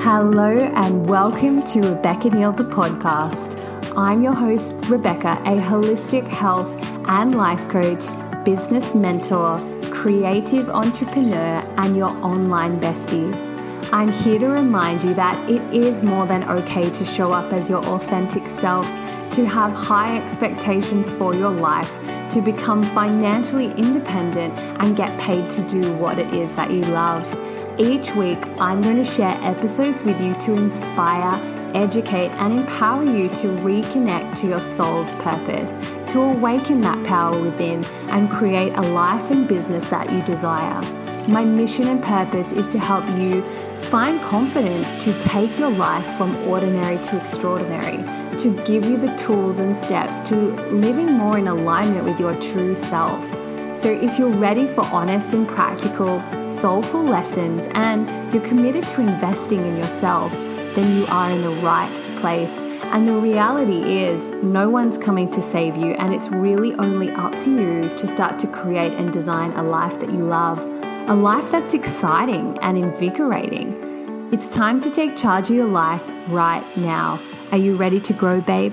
Hello and welcome to Rebecca Neal, the podcast. I'm your host, Rebecca, a holistic health and life coach, business mentor, creative entrepreneur, and your online bestie. I'm here to remind you that it is more than okay to show up as your authentic self, to have high expectations for your life, to become financially independent and get paid to do what it is that you love. Each week, I'm going to share episodes with you to inspire, educate, and empower you to reconnect to your soul's purpose, to awaken that power within and create a life and business that you desire. My mission and purpose is to help you find confidence to take your life from ordinary to extraordinary, to give you the tools and steps to living more in alignment with your true self. So if you're ready for honest and practical, soulful lessons and you're committed to investing in yourself, then you are in the right place. And the reality is no one's coming to save you, and it's really only up to you to start to create and design a life that you love, a life that's exciting and invigorating. It's time to take charge of your life right now. Are you ready to grow, babe?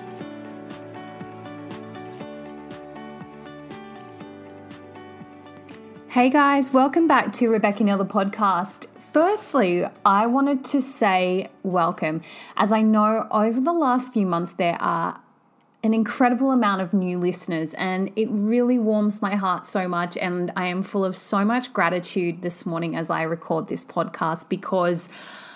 Hey guys, welcome back to Rebecca Neal, the podcast. Firstly, I wanted to say welcome, as I know over the last few months there are an incredible amount of new listeners, and it really warms my heart so much, and I am full of so much gratitude this morning as I record this podcast, because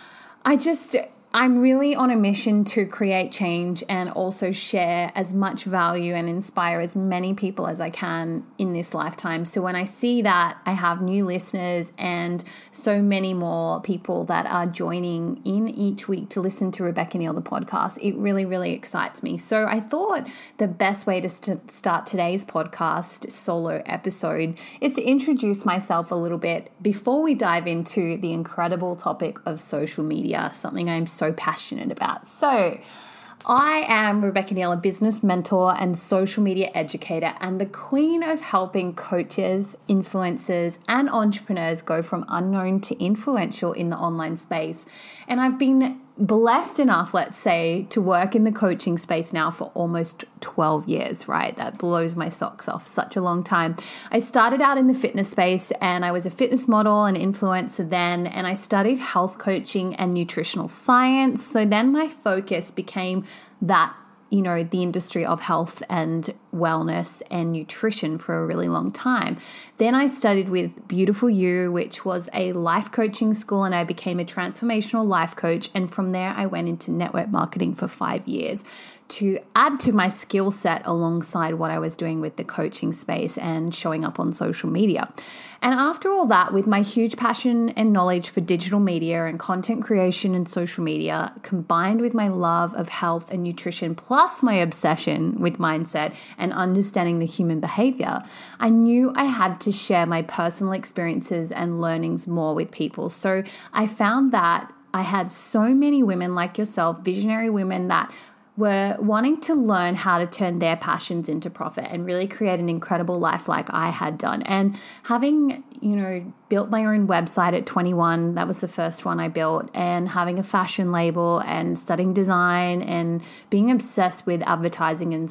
I'm really on a mission to create change and also share as much value and inspire as many people as I can in this lifetime. So when I see that I have new listeners and so many more people that are joining in each week to listen to Rebecca Neal, the podcast, it really, really excites me. So I thought the best way to start today's podcast solo episode is to introduce myself a little bit before we dive into the incredible topic of social media, something I'm so passionate about. So I am Rebecca Neal, a business mentor and social media educator, and the queen of helping coaches, influencers, and entrepreneurs go from unknown to influential in the online space. And I've been blessed enough, let's say, to work in the coaching space now for almost 12 years, right? That blows my socks off. Such a long time. I started out in the fitness space, and I was a fitness model and influencer then, and I studied health coaching and nutritional science. So then my focus became that, the industry of health and wellness and nutrition for a really long time. Then I studied with Beautiful You, which was a life coaching school, and I became a transformational life coach. And from there, I went into network marketing for 5 years to add to my skill set alongside what I was doing with the coaching space and showing up on social media. And after all that, with my huge passion and knowledge for digital media and content creation and social media, combined with my love of health and nutrition, plus my obsession with mindset and understanding the human behavior, I knew I had to share my personal experiences and learnings more with people. So I found that I had so many women like yourself, visionary women that were wanting to learn how to turn their passions into profit and really create an incredible life like I had done. And having, built my own website at 21, that was the first one I built, and having a fashion label and studying design and being obsessed with advertising and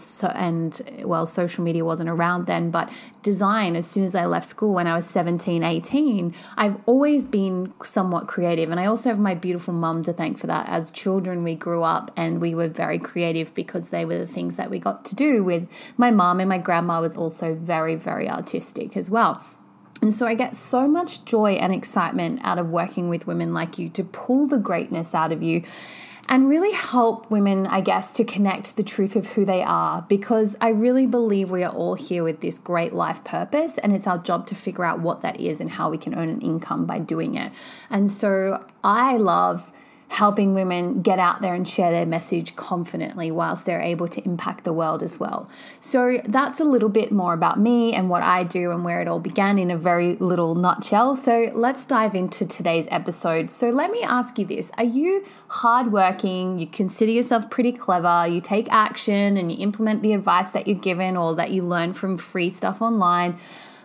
social media wasn't around then, but design as soon as I left school when I was 17, 18, I've always been somewhat creative. And I also have my beautiful mum to thank for that. As children, we grew up and we were very creative because they were the things that we got to do with my mom, and my grandma was also very, very artistic as well. And so I get so much joy and excitement out of working with women like you to pull the greatness out of you and really help women, I guess, to connect the truth of who they are, because I really believe we are all here with this great life purpose, and it's our job to figure out what that is and how we can earn an income by doing it. And so I love helping women get out there and share their message confidently whilst they're able to impact the world as well. So that's a little bit more about me and what I do and where it all began in a very little nutshell. So let's dive into today's episode. So let me ask you this. Are you hardworking? You consider yourself pretty clever? You take action and you implement the advice that you're given or that you learn from free stuff online?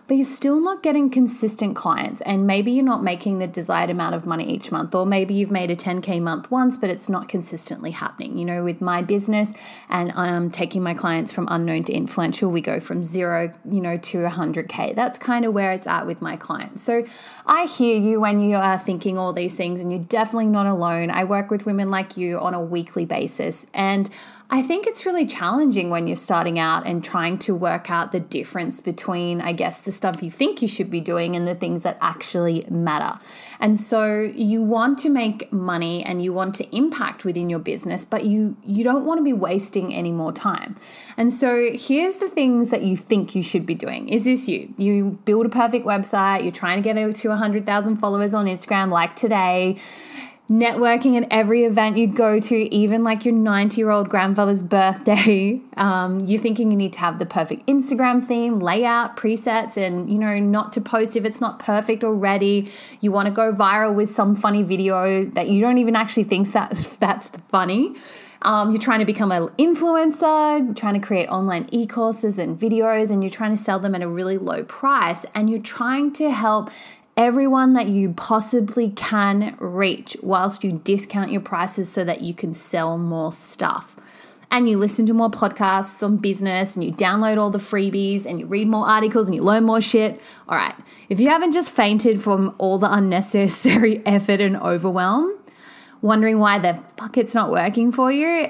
but you're still not getting consistent clients. And maybe you're not making the desired amount of money each month, or maybe you've made a 10K month once, but it's not consistently happening. You know, with my business, and I'm taking my clients from unknown to influential, we go from 0, to 100K. That's kind of where it's at with my clients. So I hear you when you are thinking all these things, and you're definitely not alone. I work with women like you on a weekly basis, and I think it's really challenging when you're starting out and trying to work out the difference between, I guess, the stuff you think you should be doing and the things that actually matter. And so you want to make money and you want to impact within your business, but you don't want to be wasting any more time. And so here's the things that you think you should be doing. Is this you? You build a perfect website, you're trying to get to 100,000 followers on Instagram like today, networking at every event you go to, even like your 90-year-old grandfather's birthday. You're thinking you need to have the perfect Instagram theme, layout, presets, and, not to post if it's not perfect already. You want to go viral with some funny video that you don't even actually think that's funny. You're trying to become an influencer, you're trying to create online e-courses and videos, and you're trying to sell them at a really low price, and you're trying to help everyone that you possibly can reach whilst you discount your prices so that you can sell more stuff. And you listen to more podcasts on business, and you download all the freebies, and you read more articles, and you learn more shit. All right, if you haven't just fainted from all the unnecessary effort and overwhelm, wondering why the fuck it's not working for you,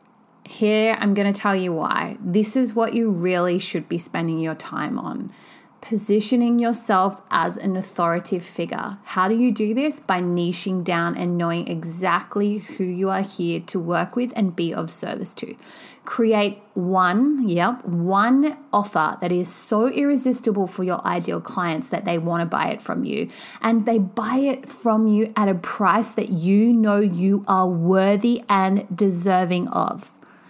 here I'm going to tell you why. This is what you really should be spending your time on. Positioning yourself as an authoritative figure. How do you do this? By niching down and knowing exactly who you are here to work with and be of service to. Create one offer that is so irresistible for your ideal clients that they want to buy it from you. And they buy it from you at a price that you know you are worthy and deserving of.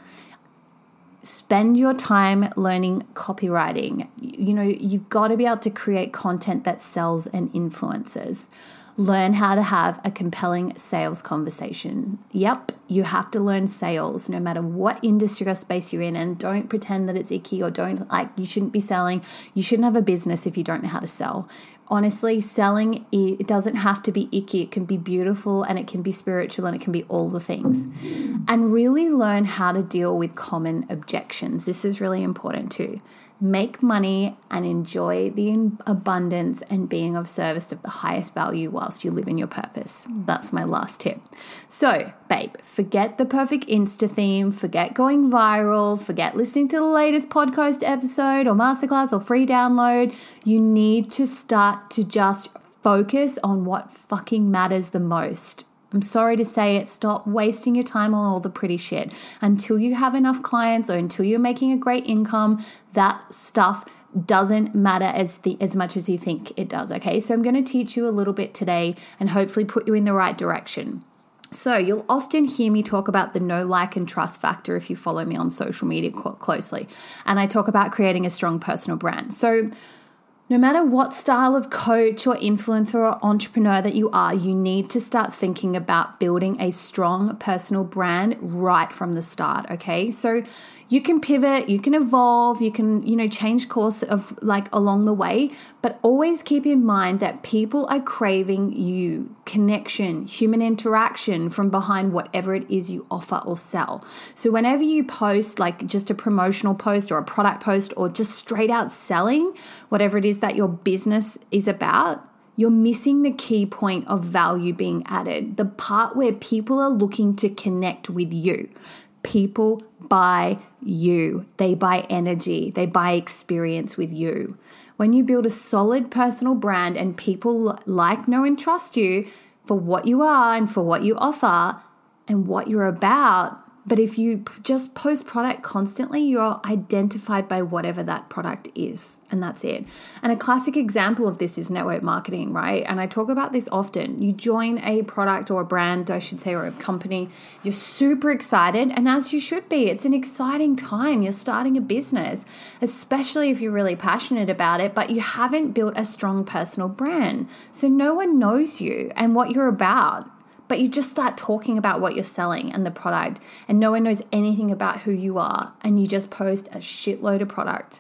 Spend your time learning copywriting. You've got to be able to create content that sells and influences. Learn how to have a compelling sales conversation. Yep, you have to learn sales no matter what industry or space you're in, and don't pretend that it's icky or you shouldn't be selling. You shouldn't have a business if you don't know how to sell. Honestly, selling, it doesn't have to be icky. It can be beautiful, and it can be spiritual, and it can be all the things. And really learn how to deal with common objections. This is really important too. Make money and enjoy the abundance and being of service of the highest value whilst you live in your purpose. That's my last tip. So, babe, forget the perfect Insta theme, forget going viral, forget listening to the latest podcast episode or masterclass or free download. You need to start to just focus on what fucking matters the most. I'm sorry to say it, stop wasting your time on all the pretty shit. Until you have enough clients or until you're making a great income, that stuff doesn't matter as much as you think it does, okay? So I'm going to teach you a little bit today and hopefully put you in the right direction. So you'll often hear me talk about the know, like, and trust factor if you follow me on social media closely. And I talk about creating a strong personal brand. So no matter what style of coach or influencer or entrepreneur that you are, you need to start thinking about building a strong personal brand right from the start, okay? So you can pivot, you can evolve, you can, change course of along the way, but always keep in mind that people are craving you, connection, human interaction from behind whatever it is you offer or sell. So whenever you post just a promotional post or a product post or just straight out selling, whatever it is that your business is about, you're missing the key point of value being added, the part where people are looking to connect with you. People buy you. They buy energy. They buy experience with you. When you build a solid personal brand and people like, know, and trust you for what you are and for what you offer and what you're about, but if you just post product constantly, you're identified by whatever that product is, and that's it. And a classic example of this is network marketing, right? And I talk about this often. You join a product or a brand, I should say, or a company, you're super excited, and as you should be. It's an exciting time. You're starting a business, especially if you're really passionate about it, but you haven't built a strong personal brand. So no one knows you and what you're about. But you just start talking about what you're selling and the product, and no one knows anything about who you are, and you just post a shitload of product.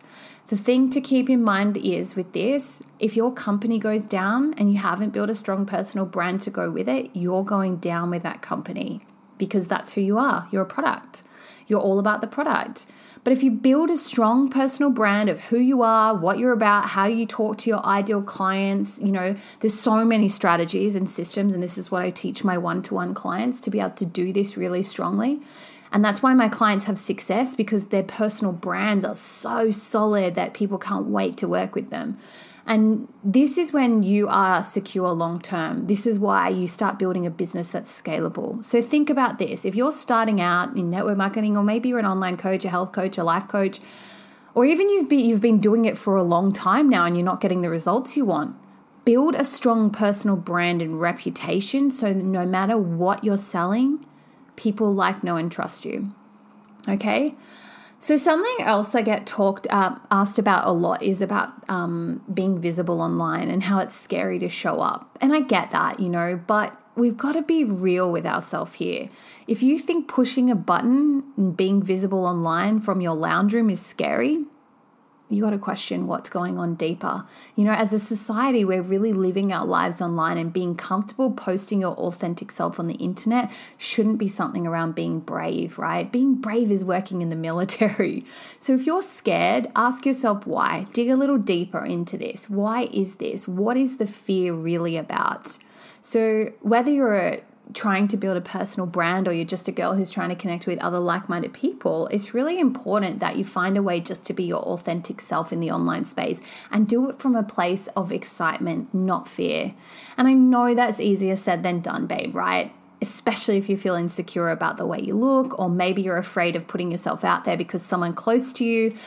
The thing to keep in mind is with this, if your company goes down and you haven't built a strong personal brand to go with it, you're going down with that company because that's who you are. You're a product. You're all about the product. But if you build a strong personal brand of who you are, what you're about, how you talk to your ideal clients, there's so many strategies and systems, and this is what I teach my one-to-one clients to be able to do this really strongly. And that's why my clients have success, because their personal brands are so solid that people can't wait to work with them. And this is when you are secure long term. This is why you start building a business that's scalable. So think about this. If you're starting out in network marketing, or maybe you're an online coach, a health coach, a life coach, or even you've been doing it for a long time now and you're not getting the results you want, build a strong personal brand and reputation so that no matter what you're selling, people like, know, and trust you. Okay? So something else I get asked about a lot is about being visible online and how it's scary to show up. And I get that, but we've got to be real with ourselves here. If you think pushing a button and being visible online from your lounge room is scary, you got to question what's going on deeper. As a society, we're really living our lives online, and being comfortable posting your authentic self on the internet shouldn't be something around being brave, right? Being brave is working in the military. So if you're scared, ask yourself why. Dig a little deeper into this. Why is this? What is the fear really about? So whether you're trying to build a personal brand or you're just a girl who's trying to connect with other like-minded people, it's really important that you find a way just to be your authentic self in the online space and do it from a place of excitement, not fear. And I know that's easier said than done, babe, right? Especially if you feel insecure about the way you look, or maybe you're afraid of putting yourself out there because someone close to you,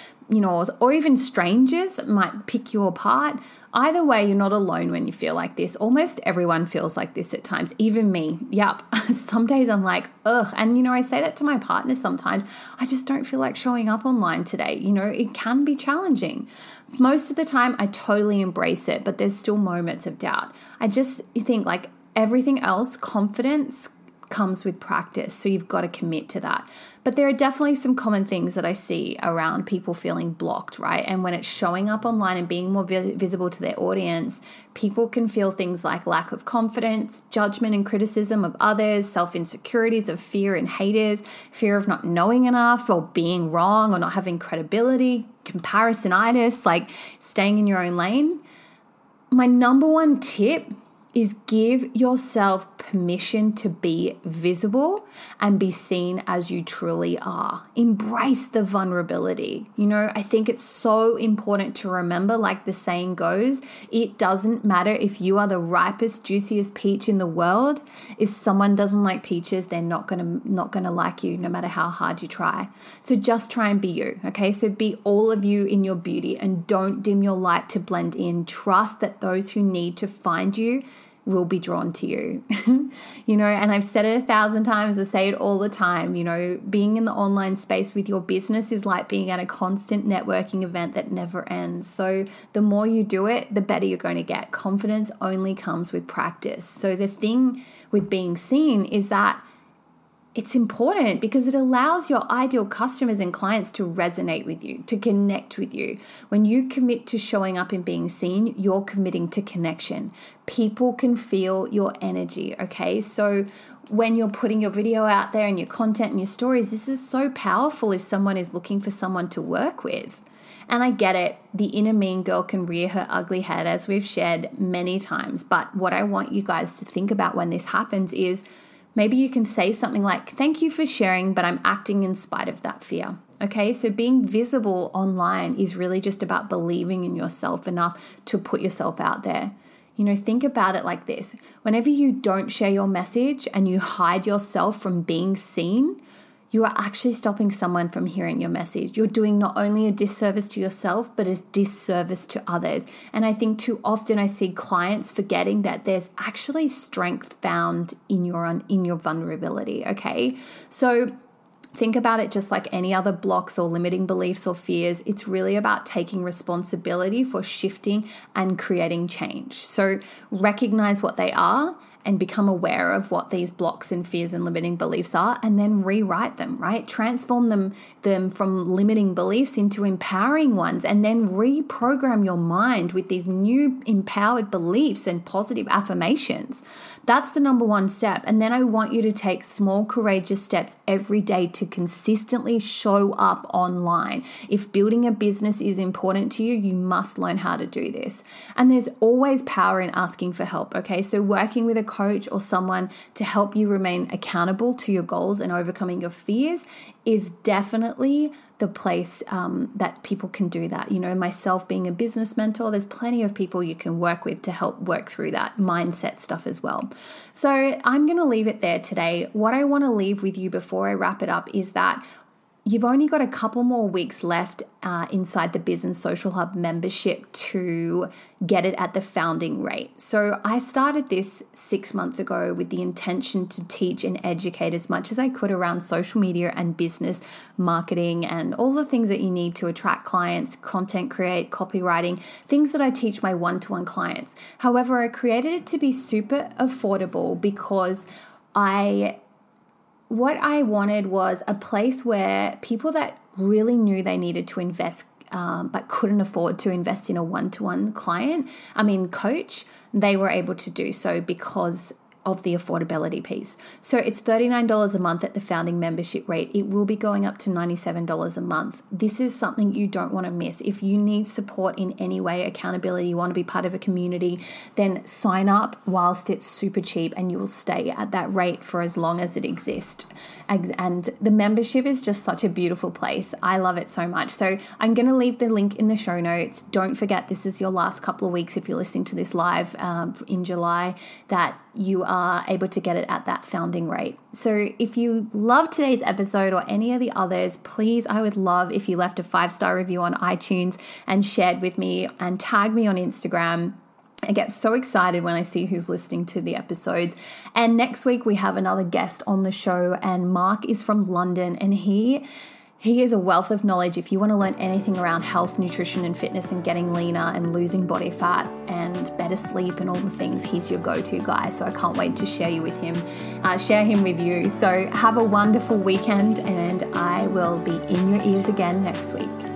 or even strangers might pick you apart. Either way, you're not alone when you feel like this. Almost everyone feels like this at times, even me. Yep. Some days I'm like, ugh. And, I say that to my partner sometimes. I just don't feel like showing up online today. It can be challenging. Most of the time, I totally embrace it, but there's still moments of doubt. I just think like everything else, confidence comes with practice. So you've got to commit to that. But there are definitely some common things that I see around people feeling blocked, right? And when it's showing up online and being more visible to their audience, people can feel things like lack of confidence, judgment and criticism of others, self-insecurities of fear and haters, fear of not knowing enough or being wrong or not having credibility, comparisonitis, like staying in your own lane. My number one tip is give yourself permission to be visible and be seen as you truly are. Embrace the vulnerability. I think it's so important to remember, like the saying goes, it doesn't matter if you are the ripest, juiciest peach in the world. If someone doesn't like peaches, they're not gonna like you no matter how hard you try. So just try and be you, okay? So be all of you in your beauty and don't dim your light to blend in. Trust that those who need to find you will be drawn to you. And I've said it 1,000 times, I say it all the time, being in the online space with your business is like being at a constant networking event that never ends. So the more you do it, the better you're going to get. Confidence only comes with practice. So the thing with being seen is that it's important because it allows your ideal customers and clients to resonate with you, to connect with you. When you commit to showing up and being seen, you're committing to connection. People can feel your energy, okay? So when you're putting your video out there and your content and your stories, this is so powerful if someone is looking for someone to work with. And I get it, the inner mean girl can rear her ugly head, as we've shared many times. But what I want you guys to think about when this happens is, maybe you can say something like, thank you for sharing, but I'm acting in spite of that fear. Okay, so being visible online is really just about believing in yourself enough to put yourself out there. Think about it like this. Whenever you don't share your message and you hide yourself from being seen, you are actually stopping someone from hearing your message. You're doing not only a disservice to yourself, but a disservice to others. And I think too often I see clients forgetting that there's actually strength found in your vulnerability, okay? So think about it just like any other blocks or limiting beliefs or fears. It's really about taking responsibility for shifting and creating change. So recognize what they are and become aware of what these blocks and fears and limiting beliefs are, and then rewrite them, right? Transform them from limiting beliefs into empowering ones, and then reprogram your mind with these new empowered beliefs and positive affirmations. That's the number one step. And then I want you to take small, courageous steps every day to consistently show up online. If building a business is important to you, you must learn how to do this. And there's always power in asking for help, okay? So working with a coach or someone to help you remain accountable to your goals and overcoming your fears is definitely the place that people can do that. You know, myself being a business mentor, there's plenty of people you can work with to help work through that mindset stuff as well. So I'm going to leave it there today. What I want to leave with you before I wrap it up is that you've only got a couple more weeks left inside the Biz and Social Hub membership to get it at the founding rate. So I started this 6 months ago with the intention to teach and educate as much as I could around social media and business marketing and all the things that you need to attract clients, content create, copywriting, things that I teach my one-to-one clients. However, I created it to be super affordable because what I wanted was a place where people that really knew they needed to invest but couldn't afford to invest in a one-to-one coach, they were able to do so because of the affordability piece. So it's $39 a month at the founding membership rate. It will be going up to $97 a month. This is something you don't want to miss. If you need support in any way, accountability, you want to be part of a community, then sign up whilst it's super cheap and you will stay at that rate for as long as it exists. And the membership is just such a beautiful place. I love it so much. So I'm going to leave the link in the show notes. Don't forget, this is your last couple of weeks if you're listening to this live in July, that you are able to get it at that founding rate. So if you love today's episode or any of the others, please, I would love if you left a 5-star review on iTunes and shared with me and tag me on Instagram. I get so excited when I see who's listening to the episodes. And next week we have another guest on the show, and Mark is from London, and he is a wealth of knowledge. If you want to learn anything around health, nutrition, and fitness and getting leaner and losing body fat and better sleep and all the things, he's your go-to guy. So I can't wait to share him with you. So have a wonderful weekend, and I will be in your ears again next week.